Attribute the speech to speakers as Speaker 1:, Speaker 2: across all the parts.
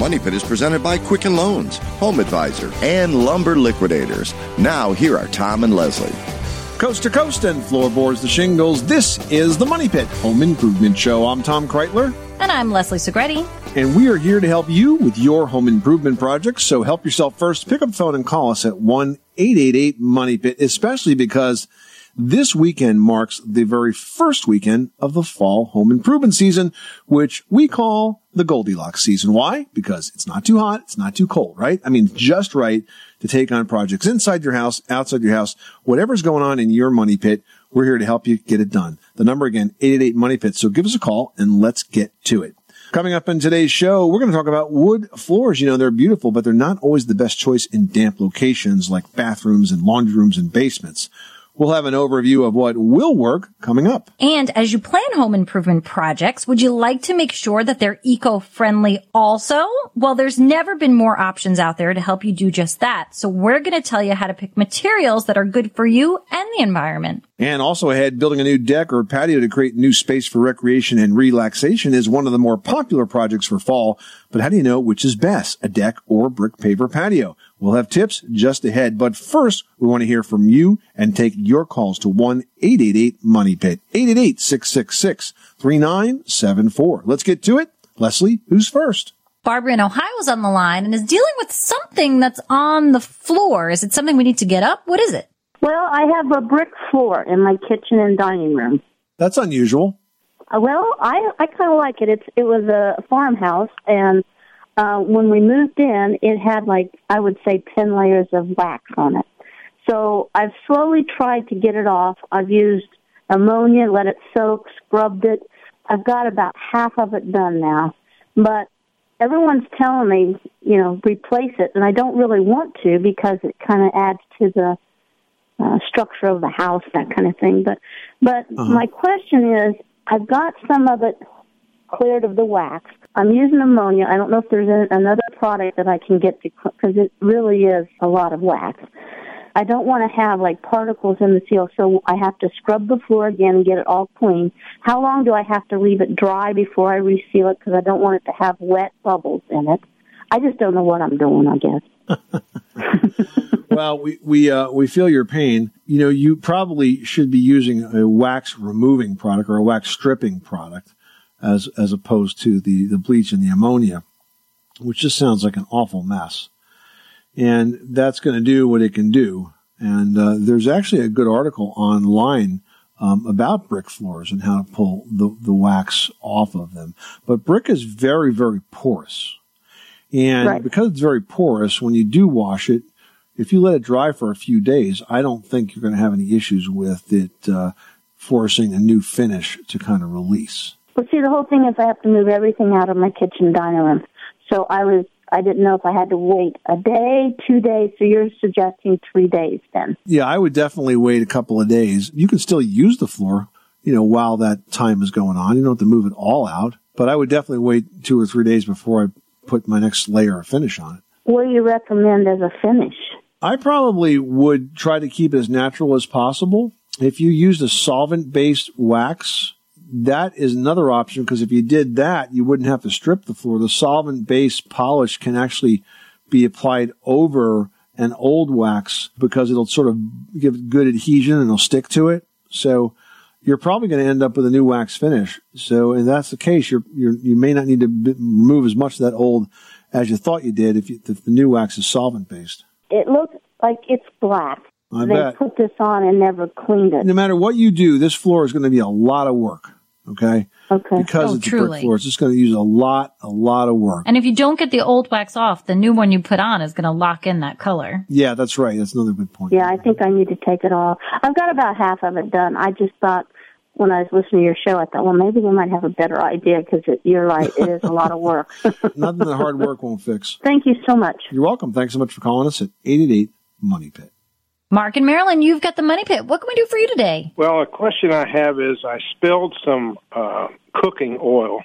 Speaker 1: Money Pit is presented by Quicken Loans, Home Advisor, and Lumber Liquidators. Now, here are Tom and Leslie.
Speaker 2: Coast to coast and floorboards to shingles, this is the Money Pit Home Improvement Show. I'm Tom Kreitler.
Speaker 3: And I'm Leslie Segretti.
Speaker 2: And we are here to help you with your home improvement projects. So help yourself first. Pick up the phone and call us at 1-888-MONEY-PIT, especially because this weekend marks the very first weekend of the fall home improvement season, which we call the Goldilocks season. Why? Because it's not too hot, it's not too cold, right? I mean, just right to take on projects inside your house, outside your house, whatever's going on in your money pit. We're here to help you get it done. The number again, 888-MONEY-PIT. So give us a call and let's get to it. Coming up in today's show, we're going to talk about wood floors. You know, they're beautiful, but they're not always the best choice in damp locations like bathrooms and laundry rooms and basements. We'll have an overview of what will work coming up.
Speaker 3: And as you plan home improvement projects, would you like to make sure that they're eco-friendly also? Well, there's never been more options out there to help you do just that. So we're going to tell you how to pick materials that are good for you and the environment.
Speaker 2: And also ahead, building a new deck or patio to create new space for recreation and relaxation is one of the more popular projects for fall. But how do you know which is best, a deck or brick paver patio? We'll have tips just ahead. But first, we want to hear from you and take your calls to 1-888-MONEY-PIT, 888-666-3974. Let's get to it. Leslie, who's first?
Speaker 3: Barbara in Ohio is on the line and is dealing with something that's on the floor. Is it something we need to get up? What is it?
Speaker 4: Well, I have a brick floor in my kitchen and dining room.
Speaker 2: That's unusual.
Speaker 4: Well, I kind of like it. It was a farmhouse, and when we moved in, it had, I would say 10 layers of wax on it. So I've slowly tried to get it off. I've used ammonia, let it soak, scrubbed it. I've got about half of it done now. But everyone's telling me, replace it, and I don't really want to because it kind of adds to the structure of the house, that kind of thing. But my question is, I've got some of it cleared of the wax. I'm using ammonia. I don't know if there's another product that I can get to, because it really is a lot of wax. I don't want to have particles in the seal, so I have to scrub the floor again and get it all clean. How long do I have to leave it dry before I reseal it? Because I don't want it to have wet bubbles in it. I just don't know what I'm doing, I guess.
Speaker 2: Well, we feel your pain. You probably should be using a wax removing product or a wax stripping product as opposed to the bleach and the ammonia, which just sounds like an awful mess. And that's going to do what it can do. And there's actually a good article online about brick floors and how to pull the wax off of them. But brick is very, very porous. And right. Because it's very porous, when you do wash it, if you let it dry for a few days, I don't think you're going to have any issues with it forcing a new finish to kind of release.
Speaker 4: Well, see, the whole thing is I have to move everything out of my kitchen dining room. So I didn't know if I had to wait a day, 2 days. So you're suggesting 3 days then? Yeah,
Speaker 2: I would definitely wait a couple of days. You can still use the floor, while that time is going on. You don't have to move it all out. But I would definitely wait 2 or 3 days before I put my next layer of finish on it.
Speaker 4: What do you recommend as a finish?
Speaker 2: I probably would try to keep it as natural as possible. If you used a solvent-based wax, that is another option, because if you did that, you wouldn't have to strip the floor. The solvent-based polish can actually be applied over an old wax because it'll sort of give good adhesion and it'll stick to it. So you're probably going to end up with a new wax finish. So if that's the case, you may not need to remove as much of that old as you thought you did if the new wax is solvent-based.
Speaker 4: It looks like it's black.
Speaker 2: I
Speaker 4: they
Speaker 2: bet.
Speaker 4: Put this on and never cleaned it.
Speaker 2: No matter what you do, this floor is going to be a lot of work. Okay?
Speaker 4: Okay.
Speaker 2: Because it's a brick floor, it's just going to use a lot of work.
Speaker 3: And if you don't get the old wax off, the new one you put on is going to lock in that color.
Speaker 2: Yeah, that's right. That's another good point.
Speaker 4: Yeah, I think I need to take it off. I've got about half of it done. I just thought, when I was listening to your show, I thought, well, maybe they might have a better idea, because you're right, it is a lot of work.
Speaker 2: Nothing that hard work won't fix.
Speaker 4: Thank you so much.
Speaker 2: You're welcome. Thanks so much for calling us at 888-MONEY-PIT.
Speaker 3: Mark in Maryland, you've got the Money Pit. What can we do for you today?
Speaker 5: Well, a question I have is I spilled some cooking oil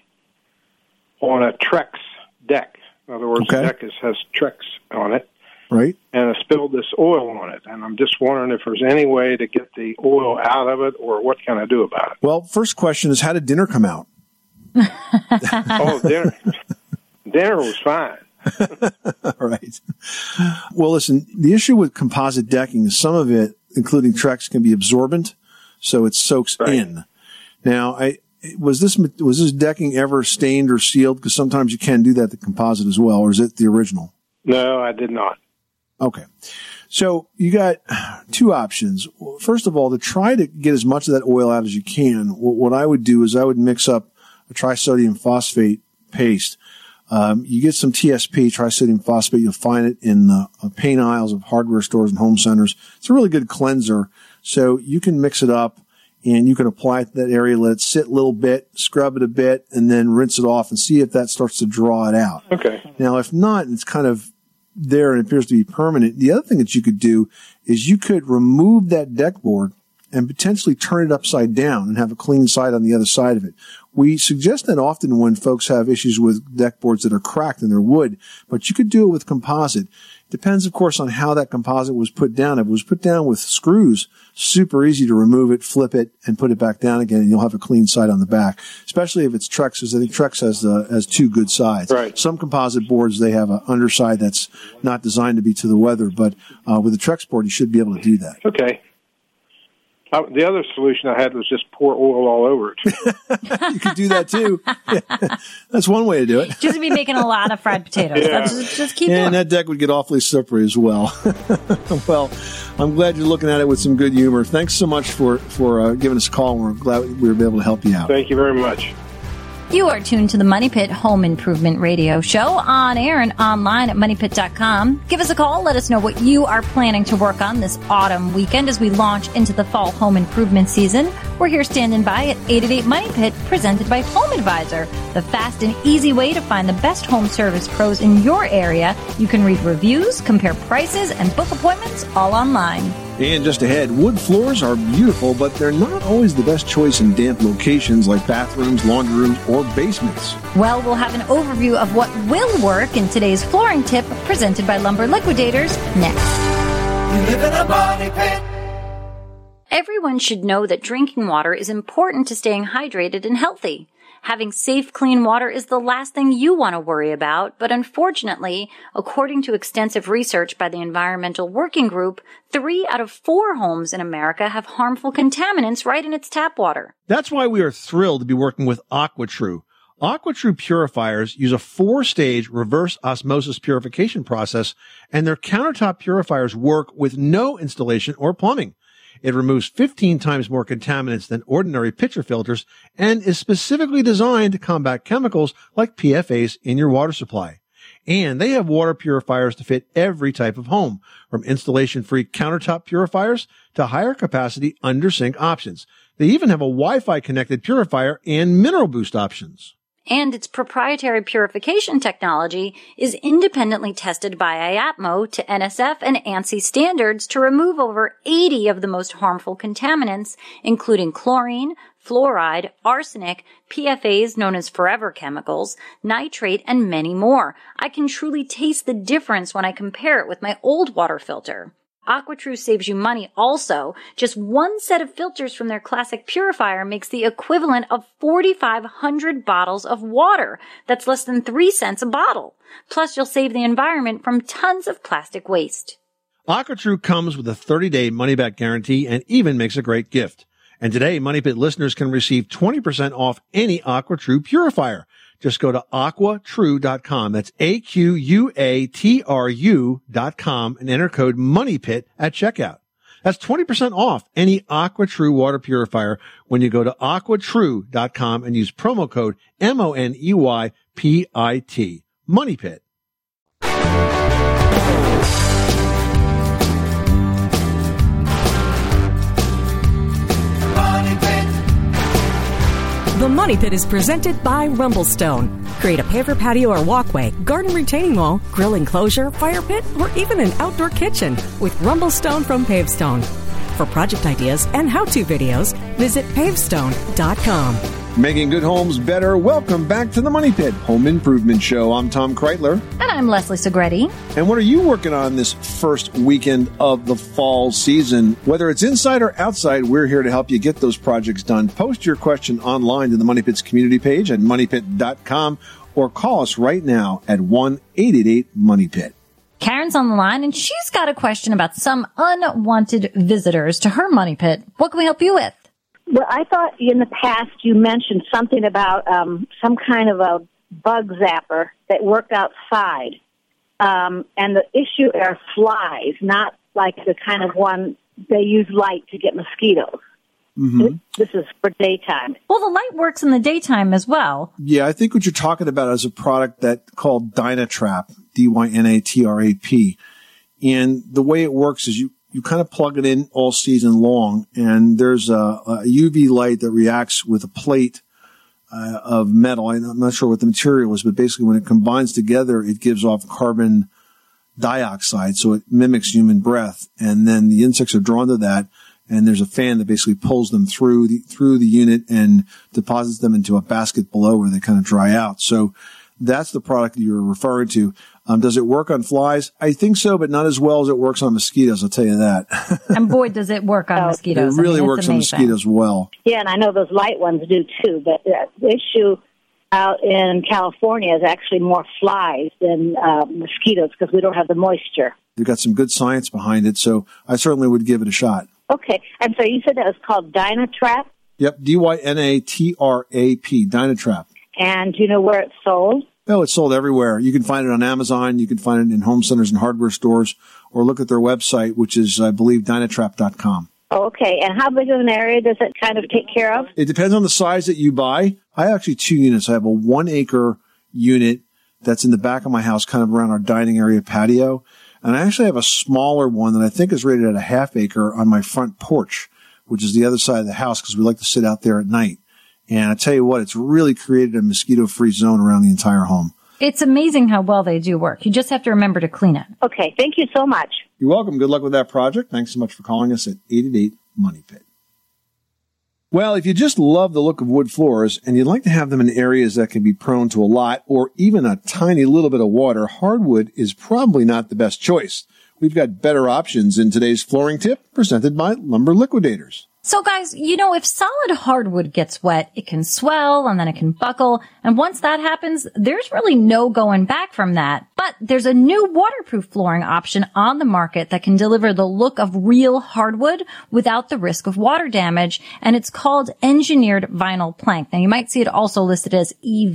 Speaker 5: on a Trex deck. In other words, the deck has Trex on it.
Speaker 2: Right.
Speaker 5: And I spilled this oil on it. And I'm just wondering if there's any way to get the oil out of it, or what can I do about it?
Speaker 2: Well, first question is, how did dinner come out?
Speaker 5: Dinner was fine.
Speaker 2: All right. Well, listen, the issue with composite decking is some of it, including Trex, can be absorbent, so it soaks in. Now, was this decking ever stained or sealed? Because sometimes you can do that to composite as well, or is it the original?
Speaker 5: No, I did not.
Speaker 2: Okay. So you got two options. First of all, to try to get as much of that oil out as you can, what I would do is I would mix up a trisodium phosphate paste. You get some TSP, trisodium phosphate. You'll find it in the paint aisles of hardware stores and home centers. It's a really good cleanser. So you can mix it up and you can apply it to that area, let it sit a little bit, scrub it a bit, and then rinse it off and see if that starts to draw it out.
Speaker 5: Okay.
Speaker 2: Now, if not, it's kind of there and it appears to be permanent. The other thing that you could do is you could remove that deck board and potentially turn it upside down and have a clean side on the other side of it. We suggest that often when folks have issues with deck boards that are cracked in their wood, but you could do it with composite. Depends, of course, on how that composite was put down. If it was put down with screws, super easy to remove it, flip it, and put it back down again, and you'll have a clean side on the back. Especially if it's Trex, because I think Trex has two good sides.
Speaker 5: Right.
Speaker 2: Some composite boards, they have an underside that's not designed to be to the weather, but with a Trex board, you should be able to do that.
Speaker 5: Okay. The other solution I had was just pour oil all over it.
Speaker 2: You could do that too. Yeah. That's one way to do it.
Speaker 3: Just be making a lot of fried potatoes.
Speaker 5: Yeah.
Speaker 3: Just keep doing
Speaker 2: and that deck would get awfully slippery as well. Well, I'm glad you're looking at it with some good humor. Thanks so much for giving us a call. We're glad we were able to help you out.
Speaker 5: Thank you very much.
Speaker 3: You are tuned to the Money Pit Home Improvement Radio Show on air and online at moneypit.com. Give us a call. Let us know what you are planning to work on this autumn weekend as we launch into the fall home improvement season. We're here standing by at 888 Money Pit, presented by Home Advisor, the fast and easy way to find the best home service pros in your area. You can read reviews, compare prices, and book appointments all online.
Speaker 2: And just ahead, wood floors are beautiful, but they're not always the best choice in damp locations like bathrooms, laundry rooms, or basements.
Speaker 3: Well, we'll have an overview of what will work in today's flooring tip, presented by Lumber Liquidators, next.
Speaker 6: You live in a money pit.
Speaker 3: Everyone should know that drinking water is important to staying hydrated and healthy. Having safe, clean water is the last thing you want to worry about, but unfortunately, according to extensive research by the Environmental Working Group, 3 out of 4 homes in America have harmful contaminants right in its tap water.
Speaker 2: That's why we are thrilled to be working with AquaTrue. AquaTrue purifiers use a 4-stage reverse osmosis purification process, and their countertop purifiers work with no installation or plumbing. It removes 15 times more contaminants than ordinary pitcher filters and is specifically designed to combat chemicals like PFAS in your water supply. And they have water purifiers to fit every type of home, from installation-free countertop purifiers to higher capacity under-sink options. They even have a Wi-Fi connected purifier and mineral boost options.
Speaker 3: And its proprietary purification technology is independently tested by IAPMO to NSF and ANSI standards to remove over 80 of the most harmful contaminants, including chlorine, fluoride, arsenic, PFAS known as forever chemicals, nitrate, and many more. I can truly taste the difference when I compare it with my old water filter. AquaTrue saves you money also. Just one set of filters from their classic purifier makes the equivalent of 4,500 bottles of water. That's less than 3 cents a bottle. Plus, you'll save the environment from tons of plastic waste.
Speaker 2: AquaTrue comes with a 30-day money-back guarantee and even makes a great gift. And today, Money Pit listeners can receive 20% off any AquaTrue purifier. Just go to aquatrue.com. That's AQUATRU.com and enter code MONEYPIT at checkout. That's 20% off any AquaTrue water purifier when you go to aquatrue.com and use promo code MONEYPIT. Money Pit.
Speaker 7: The Money Pit is presented by Rumblestone. Create a paver patio or walkway, garden retaining wall, grill enclosure, fire pit, or even an outdoor kitchen with Rumblestone from Pavestone. For project ideas and how-to videos, visit pavestone.com.
Speaker 2: Making good homes better. Welcome back to the Money Pit Home Improvement Show. I'm Tom Kreitler.
Speaker 3: And I'm Leslie Segretti.
Speaker 2: And what are you working on this first weekend of the fall season? Whether it's inside or outside, we're here to help you get those projects done. Post your question online to the Money Pit's community page at moneypit.com or call us right now at 1-888-MONEY-PIT.
Speaker 3: Karen's on the line, and she's got a question about some unwanted visitors to her money pit. What can we help you with?
Speaker 8: Well, I thought in the past you mentioned something about some kind of a bug zapper that worked outside. And the issue are flies, not like the kind of one they use light to get mosquitoes. Mm-hmm. This is for daytime.
Speaker 3: Well, the light works in the daytime as well.
Speaker 2: Yeah, I think what you're talking about is a product that called Dynatrap, Dynatrap. And the way it works is you kind of plug it in all season long, and there's a UV light that reacts with a plate of metal. I'm not sure what the material is, but basically when it combines together, it gives off carbon dioxide, so it mimics human breath. And then the insects are drawn to that, and there's a fan that basically pulls them through the unit and deposits them into a basket below where they kind of dry out. So that's the product you're referring to. Does it work on flies? I think so, but not as well as it works on mosquitoes, I'll tell you that.
Speaker 3: And boy, does it work on mosquitoes.
Speaker 2: It really works on mosquitoes well.
Speaker 8: Yeah, and I know those light ones do too, but the issue out in California is actually more flies than mosquitoes because we don't have the moisture.
Speaker 2: They've got some good science behind it, so I certainly would give it a shot.
Speaker 8: Okay, and so you said that was called Dynatrap?
Speaker 2: Yep, Dynatrap, Dynatrap.
Speaker 8: And do you know where it's sold?
Speaker 2: Oh, it's sold everywhere. You can find it on Amazon. You can find it in home centers and hardware stores, or look at their website, which is, I believe, Dynatrap.com.
Speaker 8: Okay, and how big of an area does it kind of take care of?
Speaker 2: It depends on the size that you buy. I have actually 2 units. I have a 1-acre unit that's in the back of my house, kind of around our dining area patio. And I actually have a smaller one that I think is rated at a 1/2 acre on my front porch, which is the other side of the house because we like to sit out there at night. And I tell you what, it's really created a mosquito-free zone around the entire home.
Speaker 3: It's amazing how well they do work. You just have to remember to clean it.
Speaker 8: Okay, thank you so much.
Speaker 2: You're welcome. Good luck with that project. Thanks so much for calling us at 888-MONEY-PIT. Well, if you just love the look of wood floors and you'd like to have them in areas that can be prone to a lot or even a tiny little bit of water, hardwood is probably not the best choice. We've got better options in today's flooring tip presented by Lumber Liquidators.
Speaker 3: So guys, you know, if solid hardwood gets wet, it can swell and then it can buckle. And once that happens, there's really no going back from that. But there's a new waterproof flooring option on the market that can deliver the look of real hardwood without the risk of water damage. And it's called engineered vinyl plank. Now you might see it also listed as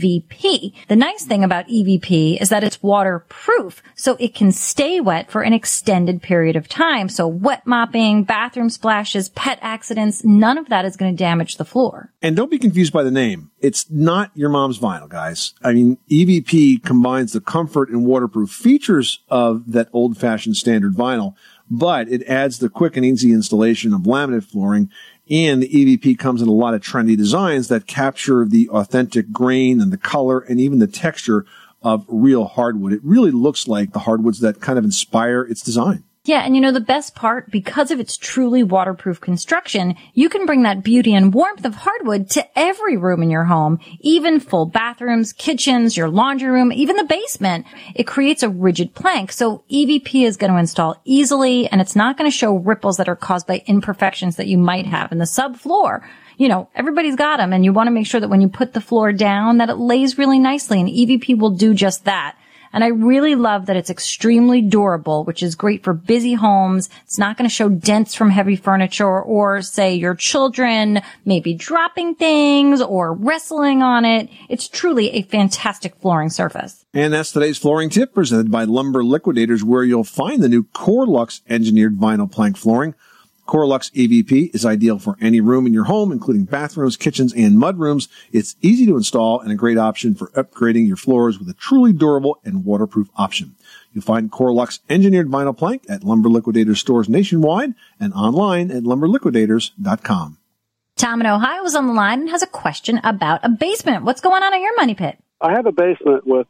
Speaker 3: EVP. The nice thing about EVP is that it's waterproof, so it can stay wet for an extended period of time. So wet mopping, bathroom splashes, pet accidents, none of that is going to damage the floor.
Speaker 2: And don't be confused by the name. It's not your mom's vinyl, guys. I mean, EVP combines the comfort and waterproof features of that old-fashioned standard vinyl, but it adds the quick and easy installation of laminate flooring, and the EVP comes in a lot of trendy designs that capture the authentic grain and the color and even the texture of real hardwood. It really looks like the hardwoods that kind of inspire its design.
Speaker 3: Yeah, and you know, the best part, because of its truly waterproof construction, you can bring that beauty and warmth of hardwood to every room in your home, even full bathrooms, kitchens, your laundry room, even the basement. It creates a rigid plank, so EVP is going to install easily, and it's not going to show ripples that are caused by imperfections that you might have in the subfloor. You know, everybody's got them, and you want to make sure that when you put the floor down, that it lays really nicely, and EVP will do just that. And I really love that it's extremely durable, which is great for busy homes. It's not going to show dents from heavy furniture or, say, your children maybe dropping things or wrestling on it. It's truly a fantastic flooring surface.
Speaker 2: And that's today's flooring tip presented by Lumber Liquidators, where you'll find the new Corelux engineered vinyl plank flooring. Corelux EVP is ideal for any room in your home, including bathrooms, kitchens, and mudrooms. It's easy to install and a great option for upgrading your floors with a truly durable and waterproof option. You'll find Corelux engineered vinyl plank at Lumber Liquidators stores nationwide and online at lumberliquidators.com.
Speaker 3: Tom in Ohio is on the line and has a question about a basement. What's going on in your money pit?
Speaker 9: I have a basement with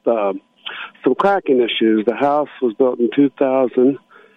Speaker 9: some cracking issues. The house was built in 2000.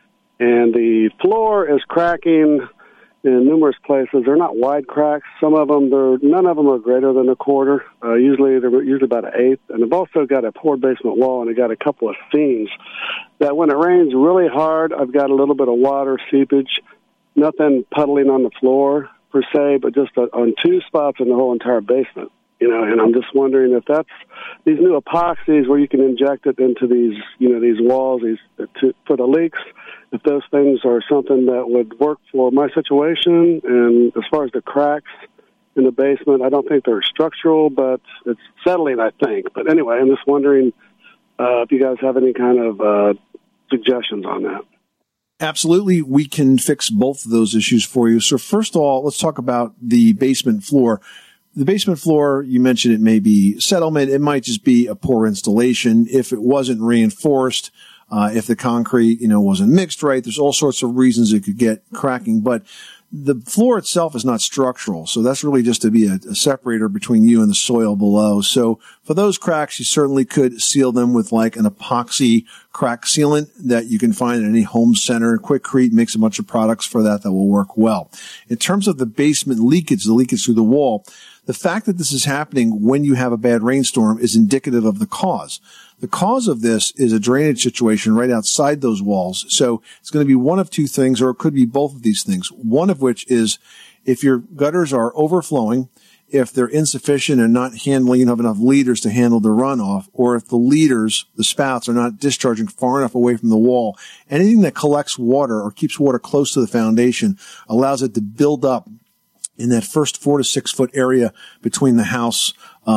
Speaker 9: And the floor is cracking in numerous places. They're not wide cracks. None of them are greater than a quarter. They're usually about an eighth. And they've also got a poured basement wall, and they got a couple of seams that when it rains really hard, I've got a little bit of water seepage, nothing puddling on the floor per se, but just on 2 spots in the whole entire basement. And I'm just wondering if that's these new epoxies where you can inject it into these walls for the leaks, if those things are something that would work for my situation. And as far as the cracks in the basement, I don't think they're structural, but it's settling, I think. But anyway, I'm just wondering if you guys have any kind of suggestions on that.
Speaker 2: Absolutely, we can fix both of those issues for you. So first of all, let's talk about the basement floor. The basement floor, you mentioned it may be settlement. It might just be a poor installation. If it wasn't reinforced, if the concrete, wasn't mixed right, there's all sorts of reasons it could get cracking. But the floor itself is not structural. So that's really just to be a separator between you and the soil below. So for those cracks, you certainly could seal them with like an epoxy crack sealant that you can find at any home center. Quikrete makes a bunch of products for that will work well. In terms of the basement leakage, the leakage through the wall, the fact that this is happening when you have a bad rainstorm is indicative of the cause. The cause of this is a drainage situation right outside those walls. So it's going to be one of two things, or it could be both of these things. One of which is if your gutters are overflowing, if they're insufficient and not handling, you don't have enough leaders to handle the runoff, or if the leaders, the spouts, are not discharging far enough away from the wall. Anything that collects water or keeps water close to the foundation allows it to build up in that first 4 to 6 foot area between the house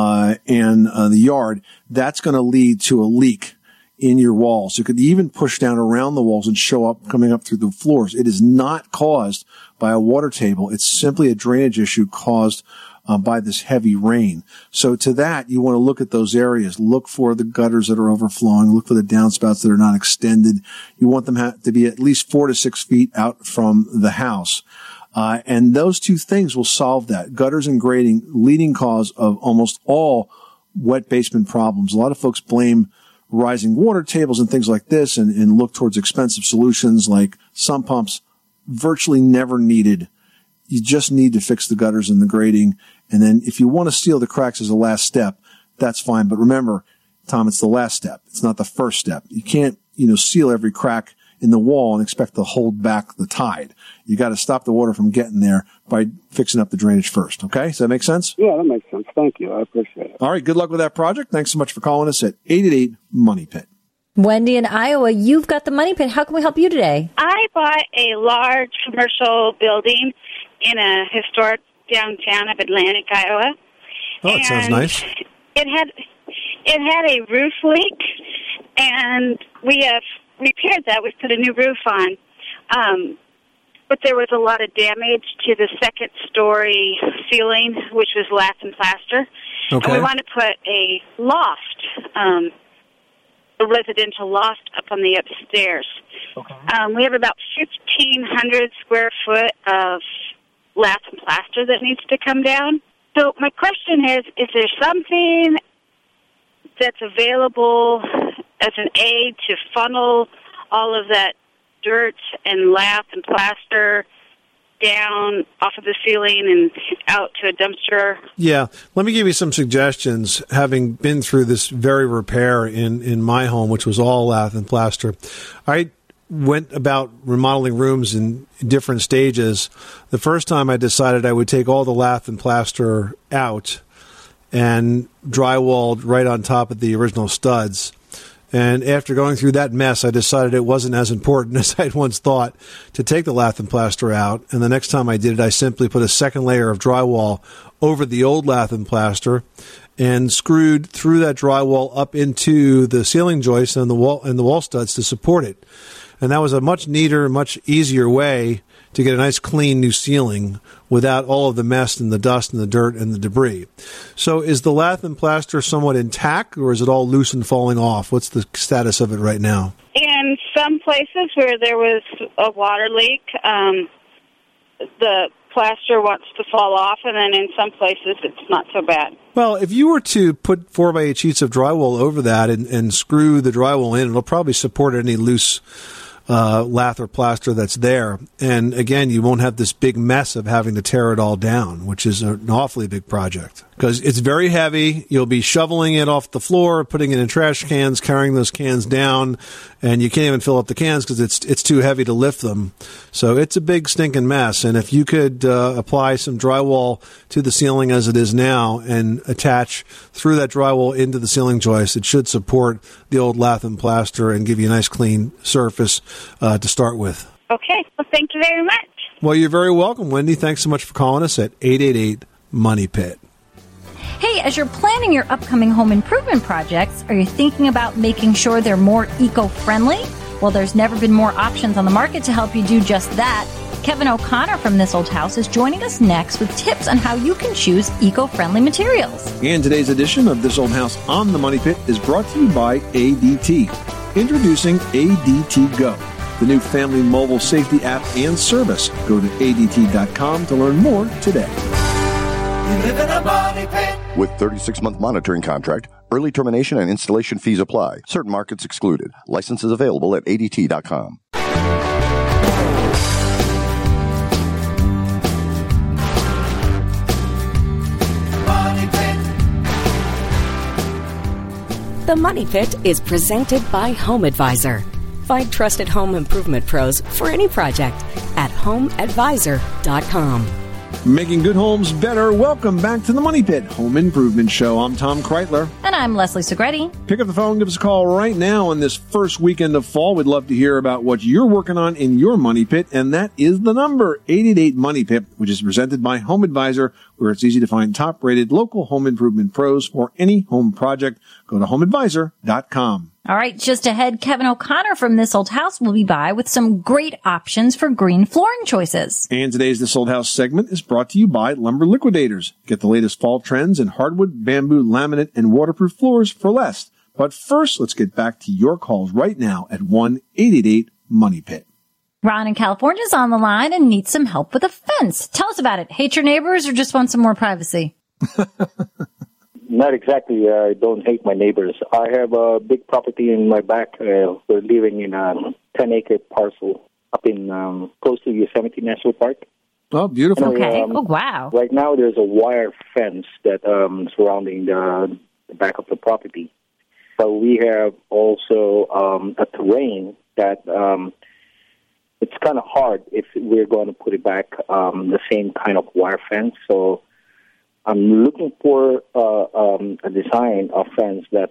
Speaker 2: and the yard. That's going to lead to a leak in your walls. It could even push down around the walls and show up coming up through the floors. It is not caused by a water table. It's simply a drainage issue caused by this heavy rain. So to that, you want to look at those areas. Look for the gutters that are overflowing. Look for the downspouts that are not extended. You want them to be at least 4 to 6 feet out from the house. And those two things will solve that. Gutters and grading, leading cause of almost all wet basement problems. A lot of folks blame rising water tables and things like this and look towards expensive solutions like sump pumps. Virtually never needed. You just need to fix the gutters and the grading. And then if you want to seal the cracks as a last step, that's fine. But remember, Tom, it's the last step. It's not the first step. You can't, seal every crack in the wall and expect to hold back the tide. You got to stop the water from getting there by fixing up the drainage first. Okay? Does that make sense?
Speaker 9: Yeah, that makes sense. Thank you. I appreciate it.
Speaker 2: All right. Good luck with that project. Thanks so much for calling us at 888-MONEY-PIT.
Speaker 3: Wendy in Iowa, you've got the Money Pit. How can we help you today?
Speaker 10: I bought a large commercial building in a historic downtown of Atlantic, Iowa.
Speaker 2: Oh, that sounds nice.
Speaker 10: It had a roof leak, and we have repaired that. We put a new roof on. But there was a lot of damage to the second story ceiling, which was lath and plaster.
Speaker 2: Okay.
Speaker 10: And we want to put a loft, a residential loft up on the upstairs.
Speaker 2: Okay.
Speaker 10: We have about 1,500 square foot of lath and plaster that needs to come down. So my question is there something that's available as an aid to funnel all of that dirt and lath and plaster down off of the ceiling and out to a dumpster?
Speaker 2: Yeah. Let me give you some suggestions, having been through this very repair in my home, which was all lath and plaster. I went about remodeling rooms in different stages. The first time I decided I would take all the lath and plaster out and drywalled right on top of the original studs. And after going through that mess, I decided it wasn't as important as I had once thought to take the lath and plaster out. And the next time I did it, I simply put a second layer of drywall over the old lath and plaster and screwed through that drywall up into the ceiling joists and the wall studs to support it. And that was a much neater, much easier way to get a nice clean new ceiling without all of the mess and the dust and the dirt and the debris. So is the lath and plaster somewhat intact, or is it all loose and falling off? What's the status of it right now?
Speaker 10: In some places where there was a water leak, the plaster wants to fall off, and then in some places it's not so bad.
Speaker 2: Well, if you were to put 4x8 sheets of drywall over that and screw the drywall in, it'll probably support any loose lath or plaster that's there. And again, you won't have this big mess of having to tear it all down, which is an awfully big project. Because it's very heavy. You'll be shoveling it off the floor, putting it in trash cans, carrying those cans down, and you can't even fill up the cans because it's too heavy to lift them. So it's a big stinking mess. And if you could apply some drywall to the ceiling as it is now and attach through that drywall into the ceiling joist, it should support the old lath and plaster and give you a nice clean surface to start with.
Speaker 10: Okay. Well, thank you very much.
Speaker 2: Well, you're very welcome, Wendy. Thanks so much for calling us at 888-MONEY-PIT.
Speaker 3: Hey, as you're planning your upcoming home improvement projects, are you thinking about making sure they're more eco-friendly? Well, there's never been more options on the market to help you do just that. Kevin O'Connor from This Old House is joining us next with tips on how you can choose eco-friendly materials.
Speaker 2: And today's edition of This Old House on the Money Pit is brought to you by ADT. Introducing ADT Go, the new family mobile safety app and service. Go to ADT.com to learn more today.
Speaker 6: You live in a money pit.
Speaker 1: With 36-month monitoring contract, early termination and installation fees apply. Certain markets excluded. Licenses available at ADT.com.
Speaker 7: The Money Pit is presented by Home Advisor. Find trusted home improvement pros for any project at HomeAdvisor.com.
Speaker 2: Making good homes better. Welcome back to the Money Pit Home Improvement Show. I'm Tom Kreitler.
Speaker 3: And I'm Leslie Segretti.
Speaker 2: Pick up the phone, give us a call right now on this first weekend of fall. We'd love to hear about what you're working on in your Money Pit, and that is the number, 888-MONEY-PIT, which is presented by Home Advisor, where it's easy to find top-rated local home improvement pros for any home project. Go to HomeAdvisor.com.
Speaker 3: All right, just ahead, Kevin O'Connor from This Old House will be by with some great options for green flooring choices.
Speaker 2: And today's This Old House segment is brought to you by Lumber Liquidators. Get the latest fall trends in hardwood, bamboo, laminate, and waterproof floors for less. But first, let's get back to your calls right now at 1-888-MONEY-PIT.
Speaker 3: Ron in California is on the line and needs some help with a fence. Tell us about it. Hate your neighbors or just want some more privacy?
Speaker 11: Not exactly. I don't hate my neighbors. I have a big property in my back. We're living in a 10-acre parcel up in close to Yosemite National Park.
Speaker 2: Oh, beautiful.
Speaker 3: Okay. Oh, wow.
Speaker 11: Right now, there's a wire fence that surrounding the back of the property. But we have also a terrain that it's kind of hard if we're going to put it back the same kind of wire fence. So I'm looking for a design of fence that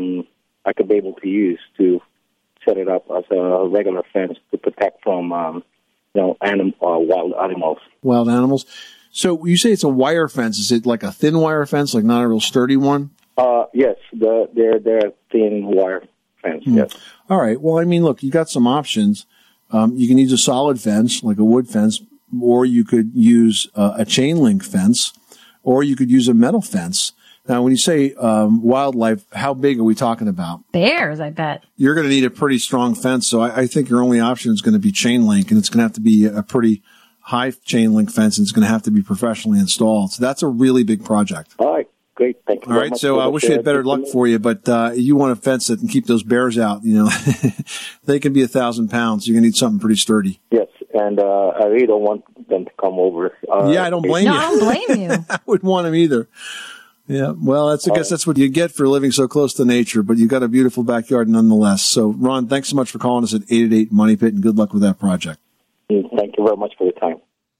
Speaker 11: I could be able to use to set it up as a regular fence to protect from, wild animals.
Speaker 2: Wild animals. So you say it's a wire fence. Is it like a thin wire fence, like not a real sturdy one?
Speaker 11: Yes, they're thin wire fence. Yes.
Speaker 2: All right. Well, I mean, look, you got some options. You can use a solid fence, like a wood fence, or you could use a chain link fence. Or you could use a metal fence. Now, when you say wildlife, how big are we talking about?
Speaker 3: Bears, I bet.
Speaker 2: You're going to need a pretty strong fence, so I think your only option is going to be chain link, and it's going to have to be a pretty high chain link fence, and it's going to have to be professionally installed. So that's a really big project.
Speaker 11: All right, great. Thank you.
Speaker 2: All right, so I wish we had better luck for you, but you want a fence that can keep those bears out. You know, they can be 1,000 pounds. You're going to need something pretty sturdy.
Speaker 11: Yes, and I really don't want them to come over.
Speaker 2: Yeah, I don't blame you.
Speaker 3: No, I don't blame you.
Speaker 2: I wouldn't want them either. Yeah, well, I guess that's what you get for living so close to nature, but you've got a beautiful backyard nonetheless. So, Ron, thanks so much for calling us at 888-MONEY-PIT, and good luck with that project.
Speaker 11: Thank you very much for your time.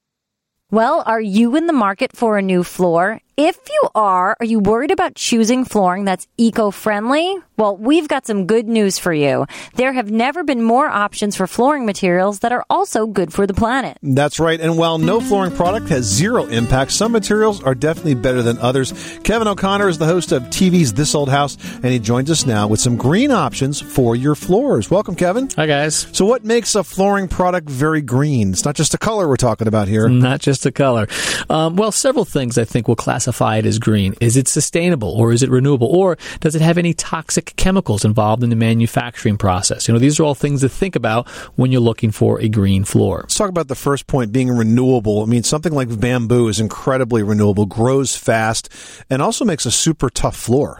Speaker 3: Well, are you in the market for a new floor? If you are you worried about choosing flooring that's eco-friendly? Well, we've got some good news for you. There have never been more options for flooring materials that are also good for the planet.
Speaker 2: That's right. And while no flooring product has zero impact, some materials are definitely better than others. Kevin O'Connor is the host of TV's This Old House, and he joins us now with some green options for your floors. Welcome, Kevin.
Speaker 12: Hi, guys.
Speaker 2: So what makes a flooring product very green? It's not just a color we're talking about here.
Speaker 12: Not just a color. Well, several things I think will classify it as green. Is it sustainable, or is it renewable, or does it have any toxic chemicals involved in the manufacturing process? You know, these are all things to think about when you're looking for a green floor.
Speaker 2: Let's talk about the first point, being renewable. I mean, something like bamboo is incredibly renewable, grows fast, and also makes a super tough floor.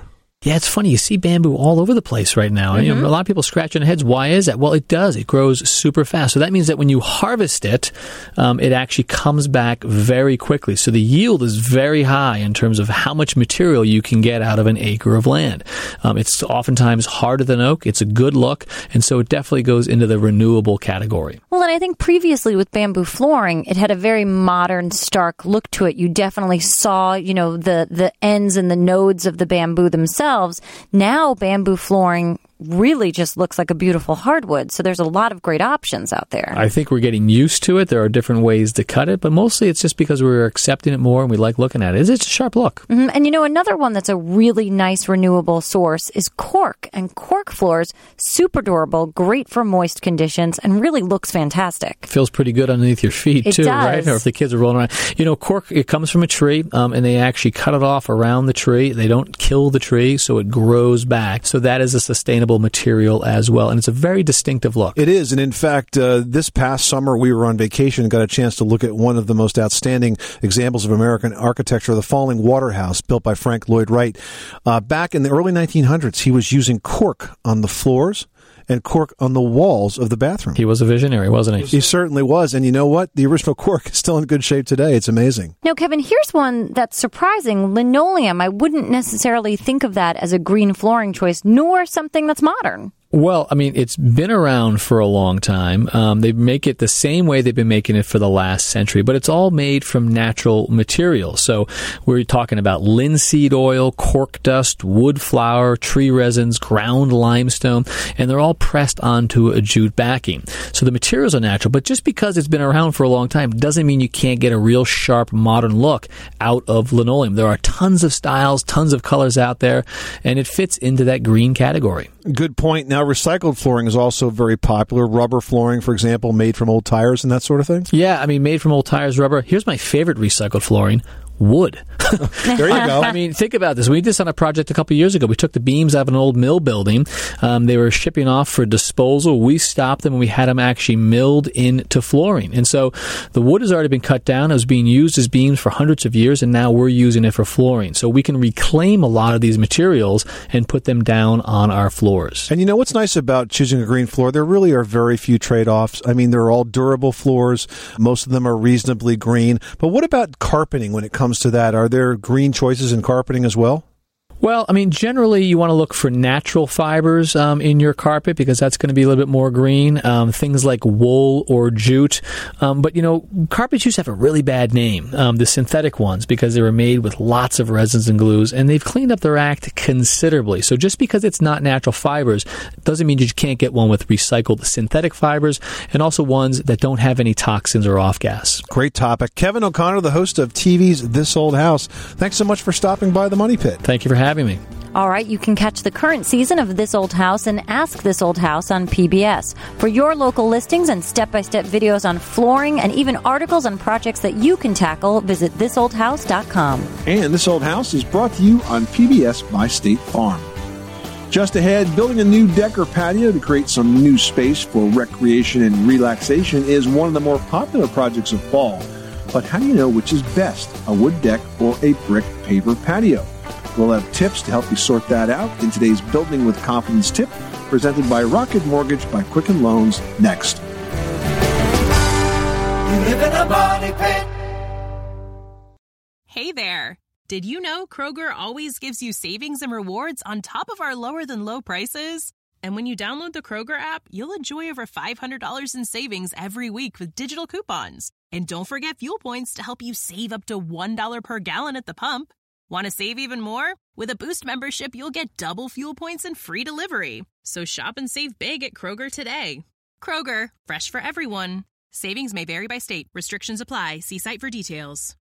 Speaker 12: Yeah, it's funny. You see bamboo all over the place right now.
Speaker 3: Mm-hmm.
Speaker 12: You know, a lot of people scratching their heads. Why is that? Well, it does. It grows super fast. So that means that when you harvest it, it actually comes back very quickly. So the yield is very high in terms of how much material you can get out of an acre of land. It's oftentimes harder than oak. It's a good look. And so it definitely goes into the renewable category.
Speaker 3: Well, and I think previously with bamboo flooring, it had a very modern, stark look to it. You definitely saw, the ends and the nodes of the bamboo themselves. Now bamboo flooring really just looks like a beautiful hardwood. So there's a lot of great options out there.
Speaker 12: I think we're getting used to it. There are different ways to cut it, but mostly it's just because we're accepting it more and we like looking at it. It's a sharp look.
Speaker 3: Mm-hmm. And another one that's a really nice renewable source is cork. And cork floors, super durable, great for moist conditions, and really looks fantastic.
Speaker 12: Feels pretty good underneath your feet, too, right? Or if the kids are rolling around. Cork, it comes from a tree, and they actually cut it off around the tree. They don't kill the tree, so it grows back. So that is a sustainable material as well, and it's a very distinctive look.
Speaker 2: It is, and in fact, this past summer we were on vacation and got a chance to look at one of the most outstanding examples of American architecture, the Falling Water House, built by Frank Lloyd Wright. Back in the early 1900s, he was using cork on the floors and cork on the walls of the bathroom.
Speaker 12: He was a visionary, wasn't he?
Speaker 2: He certainly was. And you know what? The original cork is still in good shape today. It's amazing.
Speaker 3: Now, Kevin, here's one that's surprising. Linoleum. I wouldn't necessarily think of that as a green flooring choice, nor something that's modern.
Speaker 12: Well, I mean, it's been around for a long time. They make it the same way they've been making it for the last century, but it's all made from natural materials. So we're talking about linseed oil, cork dust, wood flour, tree resins, ground limestone, and they're all pressed onto a jute backing. So the materials are natural, but just because it's been around for a long time doesn't mean you can't get a real sharp modern look out of linoleum. There are tons of styles, tons of colors out there, and it fits into that green category.
Speaker 2: Good point. Now, recycled flooring is also very popular. Rubber flooring, for example, made from old tires and that sort of thing?
Speaker 12: Yeah, I mean, made from old tires, rubber. Here's my favorite recycled flooring. Wood.
Speaker 2: There you go.
Speaker 12: I mean, think about this. We did this on a project a couple of years ago. We took the beams out of an old mill building. They were shipping off for disposal. We stopped them and we had them actually milled into flooring. And so the wood has already been cut down. It was being used as beams for hundreds of years, and now we're using it for flooring. So we can reclaim a lot of these materials and put them down on our floors.
Speaker 2: And you know what's nice about choosing a green floor? There really are very few trade-offs. I mean, they're all durable floors. Most of them are reasonably green. But what about carpeting when it comes to that? Are there green choices in carpeting as well?
Speaker 12: Well, I mean, generally you want to look for natural fibers in your carpet because that's going to be a little bit more green. Things like wool or jute. But, carpets used to have a really bad name, the synthetic ones, because they were made with lots of resins and glues, and they've cleaned up their act considerably. So just because it's not natural fibers doesn't mean you can't get one with recycled synthetic fibers and also ones that don't have any toxins or off-gas.
Speaker 2: Great topic. Kevin O'Connor, the host of TV's This Old House. Thanks so much for stopping by the Money Pit.
Speaker 12: Thank you for having me.
Speaker 3: All right, you can catch the current season of This Old House and Ask This Old House on PBS. For your local listings and step-by-step videos on flooring and even articles on projects that you can tackle, visit thisoldhouse.com.
Speaker 2: And This Old House is brought to you on PBS by State Farm. Just ahead, building a new deck or patio to create some new space for recreation and relaxation is one of the more popular projects of fall. But how do you know which is best, a wood deck or a brick paver patio? We'll have tips to help you sort that out in today's Building with Confidence tip, presented by Rocket Mortgage by Quicken Loans, next.
Speaker 6: You live in a money pit.
Speaker 13: Hey there. Did you know Kroger always gives you savings and rewards on top of our lower-than-low prices? And when you download the Kroger app, you'll enjoy over $500 in savings every week with digital coupons. And don't forget fuel points to help you save up to $1 per gallon at the pump. Want to save even more? With a Boost membership, you'll get double fuel points and free delivery. So shop and save big at Kroger today. Kroger, fresh for everyone. Savings may vary by state. Restrictions apply. See site for details.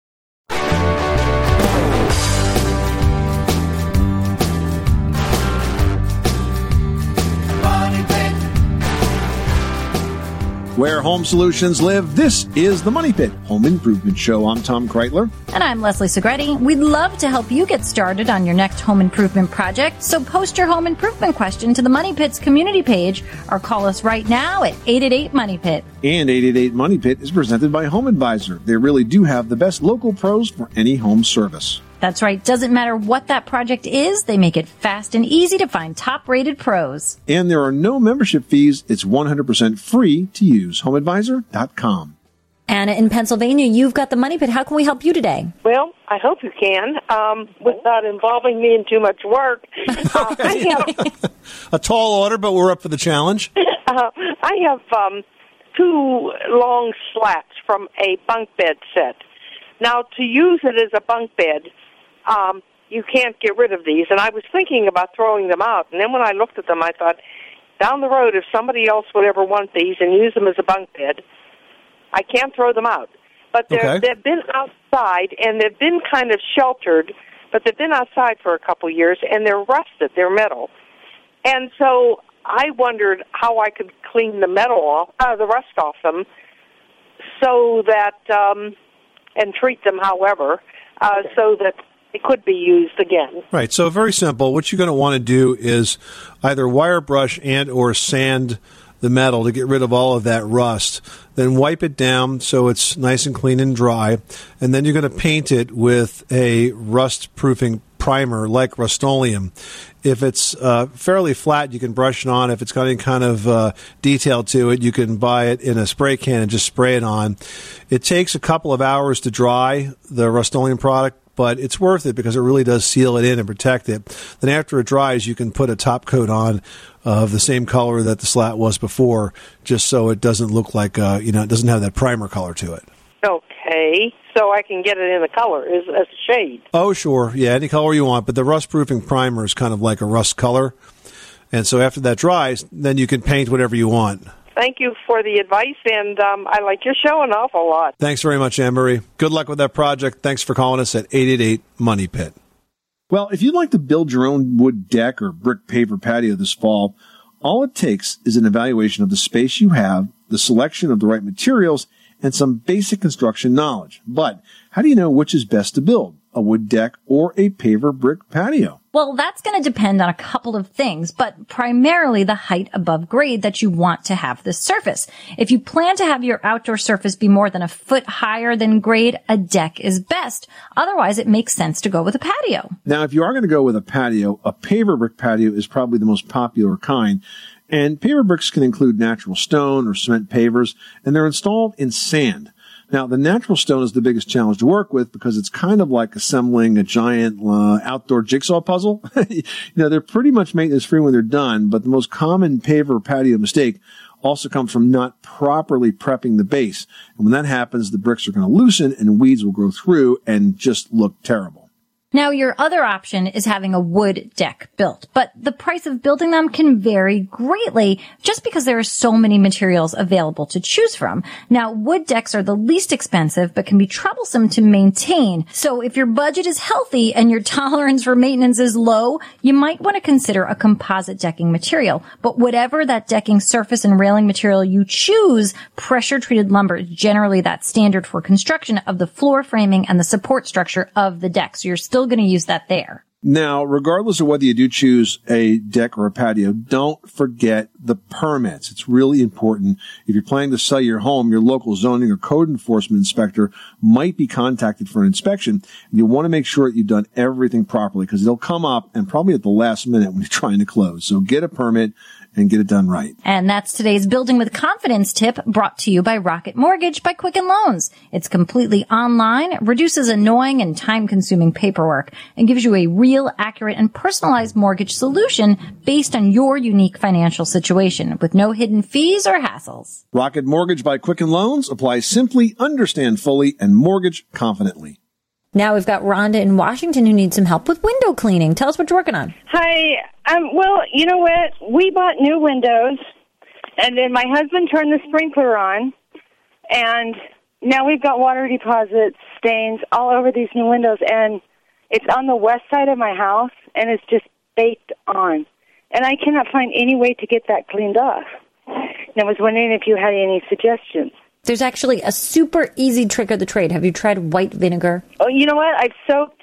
Speaker 2: Where home solutions live, this is the Money Pit Home Improvement Show. I'm Tom Kreitler.
Speaker 3: And I'm Leslie Segretti. We'd love to help you get started on your next home improvement project. So post your home improvement question to the Money Pit's community page or call us right now at 888-MONEY-PIT.
Speaker 2: And 888 Money Pit is presented by Home Advisor. They really do have the best local pros for any home service.
Speaker 3: That's right. Doesn't matter what that project is, they make it fast and easy to find top-rated pros.
Speaker 2: And there are no membership fees. It's 100% free to use. HomeAdvisor.com.
Speaker 14: Anna in Pennsylvania, you've got the Money Pit. How can we help you today?
Speaker 15: Well, I hope you can, without involving me in too much work.
Speaker 2: A tall order, but we're up for the challenge.
Speaker 15: I have 2 long slats from a bunk bed set. Now, to use it as a bunk bed, you can't get rid of these. And I was thinking about throwing them out. And then when I looked at them, I thought, down the road, if somebody else would ever want these and use them as a bunk bed, I can't throw them out. But they've been outside, and they've been kind of sheltered, but they've been outside for a couple years, and they're rusted. They're metal. And so I wondered how I could clean the the rust off them, so that, and treat them, however, so that it could be used again.
Speaker 2: Right. So very simple. What you're going to want to do is either wire brush and or sand the metal to get rid of all of that rust. Then wipe it down so it's nice and clean and dry. And then you're going to paint it with a rust-proofing primer like Rust-Oleum. If it's fairly flat, you can brush it on. If it's got any kind of detail to it, you can buy it in a spray can and just spray it on. It takes a couple of hours to dry the Rust-Oleum product, but it's worth it because it really does seal it in and protect it. Then after it dries, you can put a top coat on of the same color that the slat was before, just so it doesn't look like, it doesn't have that primer color to it.
Speaker 15: Okay, so I can get it in the color as a shade.
Speaker 2: Oh, sure. Yeah, any color you want, but the rust-proofing primer is kind of like a rust color. And so after that dries, then you can paint whatever you want.
Speaker 15: Thank you for the advice, and I like your show an awful lot.
Speaker 2: Thanks very much, Anne-Marie. Good luck with that project. Thanks for calling us at 888-MONEY-PIT. Well, if you'd like to build your own wood deck or brick paver patio this fall, all it takes is an evaluation of the space you have, the selection of the right materials, and some basic construction knowledge. But how do you know which is best to build, a wood deck or a paver brick patio?
Speaker 3: Well, that's going to depend on a couple of things, but primarily the height above grade that you want to have this surface. If you plan to have your outdoor surface be more than a foot higher than grade, a deck is best. Otherwise, it makes sense to go with a patio.
Speaker 2: Now, if you are going to go with a patio, a paver brick patio is probably the most popular kind. And paver bricks can include natural stone or cement pavers, and they're installed in sand. Now, the natural stone is the biggest challenge to work with because it's kind of like assembling a giant outdoor jigsaw puzzle. They're pretty much maintenance-free when they're done, but the most common paver patio mistake also comes from not properly prepping the base. And when that happens, the bricks are going to loosen and weeds will grow through and just look terrible.
Speaker 3: Now, your other option is having a wood deck built, but the price of building them can vary greatly just because there are so many materials available to choose from. Now, wood decks are the least expensive, but can be troublesome to maintain. So if your budget is healthy and your tolerance for maintenance is low, you might want to consider a composite decking material. But whatever that decking surface and railing material you choose, pressure-treated lumber is generally that standard for construction of the floor framing and the support structure of the deck. So you're still going to use that there.
Speaker 2: Now, regardless of whether you do choose a deck or a patio, don't forget the permits. It's really important. If you're planning to sell your home, your local zoning or code enforcement inspector might be contacted for an inspection. You want to make sure that you've done everything properly because they'll come up and probably at the last minute when you're trying to close. So get a permit and get it done right.
Speaker 3: And that's today's Building with Confidence tip brought to you by Rocket Mortgage by Quicken Loans. It's completely online, reduces annoying and time-consuming paperwork, and gives you a real, accurate, and personalized mortgage solution based on your unique financial situation with no hidden fees or hassles.
Speaker 2: Rocket Mortgage by Quicken Loans applies simply, understand fully, and mortgage confidently.
Speaker 14: Now we've got Rhonda in Washington who needs some help with window cleaning. Tell us what you're working on.
Speaker 16: Hi. Well, you know what? We bought new windows, and then my husband turned the sprinkler on, and now we've got water deposits, stains all over these new windows, and it's on the west side of my house, and it's just baked on. And I cannot find any way to get that cleaned off. And I was wondering if you had any suggestions.
Speaker 14: There's actually a super easy trick of the trade. Have you tried white vinegar?
Speaker 16: Oh, you know what? I've soaked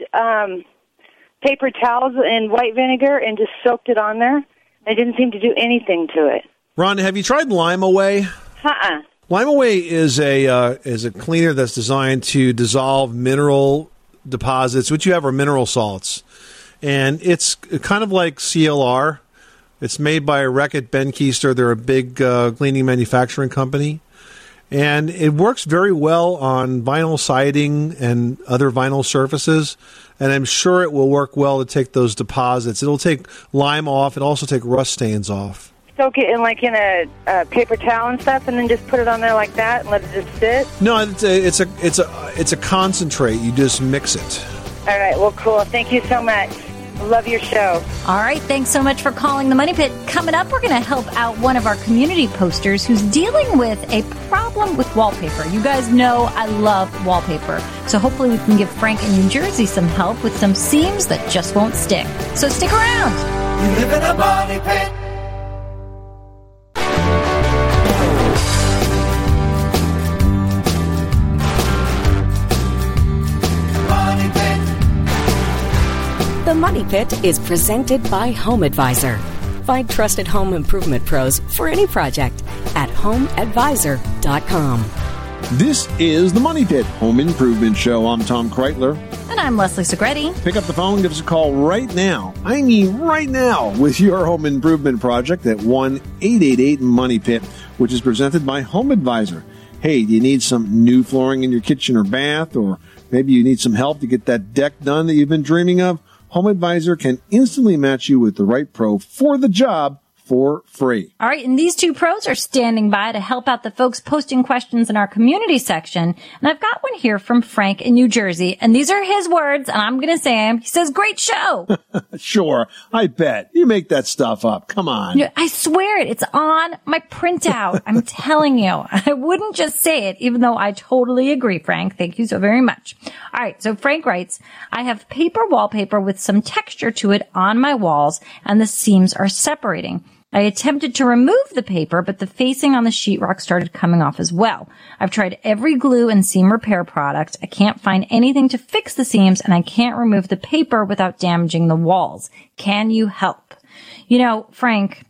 Speaker 16: paper towels in white vinegar and just soaked it on there. I didn't seem to do anything to it.
Speaker 2: Rhonda, have you tried Lime Away?
Speaker 16: Uh-uh.
Speaker 2: Lime Away is a cleaner that's designed to dissolve mineral deposits. What you have are mineral salts. And it's kind of like CLR. It's made by Reckitt Benckiser. They're a big cleaning manufacturing company. And it works very well on vinyl siding and other vinyl surfaces. And I'm sure it will work well to take those deposits. It'll take lime off. It'll also take rust stains off.
Speaker 16: Soak it in a paper towel and stuff, and then just put it on there like that and let it just sit?
Speaker 2: No, it's a concentrate. You just mix it.
Speaker 16: All right, well, cool. Thank you so much. Love your show.
Speaker 3: All right, thanks so much for calling the Money Pit. Coming up, we're going to help out one of our community posters who's dealing with a problem with wallpaper. You guys know I love wallpaper, so hopefully we can give Frank in New Jersey some help with some seams that just won't stick. So stick around.
Speaker 6: You live in a Money Pit.
Speaker 7: The Money Pit is presented by Home Advisor. Find trusted home improvement pros for any project at homeadvisor.com.
Speaker 2: This is the Money Pit Home Improvement Show. I'm Tom Kreitler.
Speaker 3: And I'm Leslie Segretti.
Speaker 2: Pick up the phone, give us a call right now. I mean right now with your home improvement project at 1-888-MONEY-PIT, which is presented by Home Advisor. Hey, do you need some new flooring in your kitchen or bath? Or maybe you need some help to get that deck done that you've been dreaming of? Home Advisor can instantly match you with the right pro for the job for free.
Speaker 3: All right, and these two pros are standing by to help out the folks posting questions in our community section. And I've got one here from Frank in New Jersey, and these are his words, and I'm going to say them. He says, great show.
Speaker 2: Sure, I bet. You make that stuff up. Come on.
Speaker 3: I swear it. It's on my printout. I'm telling you. I wouldn't just say it, even though I totally agree, Frank. Thank you so very much. All right, so Frank writes, I have paper wallpaper with some texture to it on my walls, and the seams are separating. I attempted to remove the paper, but the facing on the sheetrock started coming off as well. I've tried every glue and seam repair product. I can't find anything to fix the seams, and I can't remove the paper without damaging the walls. Can you help? You know, Frank,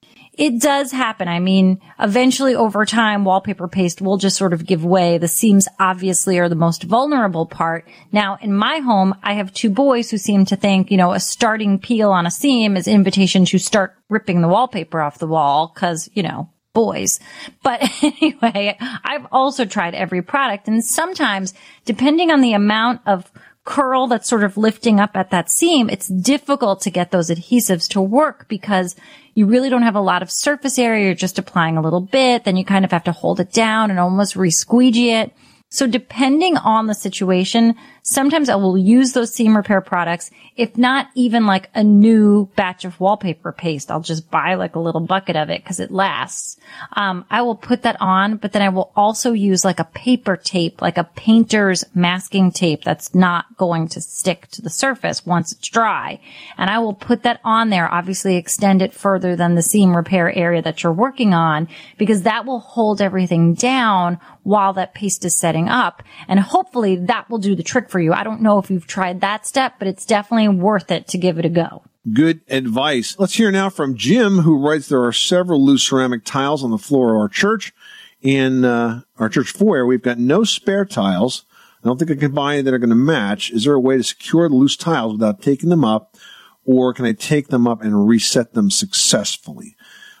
Speaker 3: it does happen. I mean, eventually over time, wallpaper paste will just sort of give way. The seams obviously are the most vulnerable part. Now, in my home, I have two boys who seem to think, a starting peel on a seam is invitation to start ripping the wallpaper off the wall because, boys. But anyway, I've also tried every product, and sometimes, depending on the amount of curl that's sort of lifting up at that seam, it's difficult to get those adhesives to work because you really don't have a lot of surface area. You're just applying a little bit. Then you kind of have to hold it down and almost re-squeegee it. So depending on the situation, sometimes I will use those seam repair products. If not even like a new batch of wallpaper paste, I'll just buy like a little bucket of it because it lasts. I will put that on, but then I will also use like a paper tape, like a painter's masking tape that's not going to stick to the surface once it's dry. And I will put that on there, obviously extend it further than the seam repair area that you're working on, because that will hold everything down while that paste is setting up. And hopefully that will do the trick for you. I don't know if you've tried that step, but it's definitely worth it to give it a go.
Speaker 2: Good advice. Let's hear now from Jim, who writes there are several loose ceramic tiles on the floor of our church. In our church foyer, we've got no spare tiles. I don't think I can buy any that are going to match. Is there a way to secure the loose tiles without taking them up, or can I take them up and reset them successfully?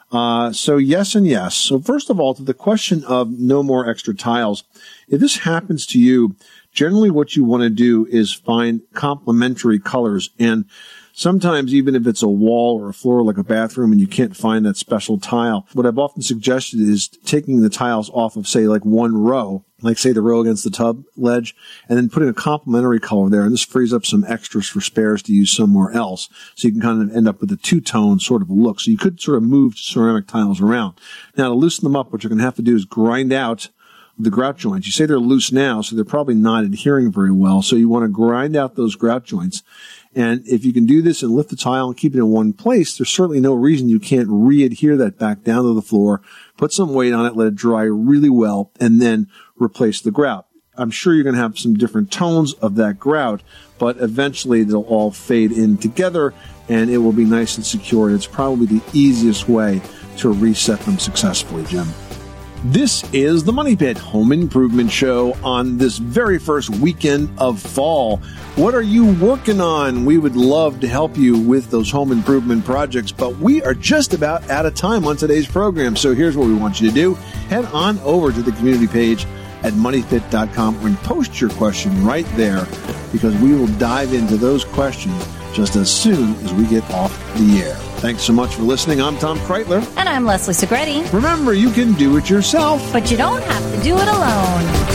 Speaker 2: So yes and yes. So first of all, to the question of no more extra tiles, if this happens to you, generally what you want to do is find complementary colors. And sometimes even if it's a wall or a floor like a bathroom and you can't find that special tile, what I've often suggested is taking the tiles off of, say, like one row, like say the row against the tub ledge, and then putting a complementary color there. And this frees up some extras for spares to use somewhere else. So you can kind of end up with a two-tone sort of look. So you could sort of move ceramic tiles around. Now to loosen them up, what you're going to have to do is grind out the grout joints. You say they're loose now, so they're probably not adhering very well. So you want to grind out those grout joints. And if you can do this and lift the tile and keep it in one place, there's certainly no reason you can't re-adhere that back down to the floor, put some weight on it, let it dry really well, and then replace the grout. I'm sure you're going to have some different tones of that grout, but eventually they'll all fade in together and it will be nice and secure. And it's probably the easiest way to reset them successfully, Jim. This is the Money Pit Home Improvement Show on this very first weekend of fall. What are you working on? We would love to help you with those home improvement projects, but we are just about out of time on today's program. So here's what we want you to do. Head on over to the community page at moneypit.com and post your question right there, because we will dive into those questions just as soon as we get off the air. Thanks so much for listening. I'm Tom Kreitler.
Speaker 3: And I'm Leslie Segretti.
Speaker 2: Remember, you can do it yourself,
Speaker 3: but you don't have to do it alone.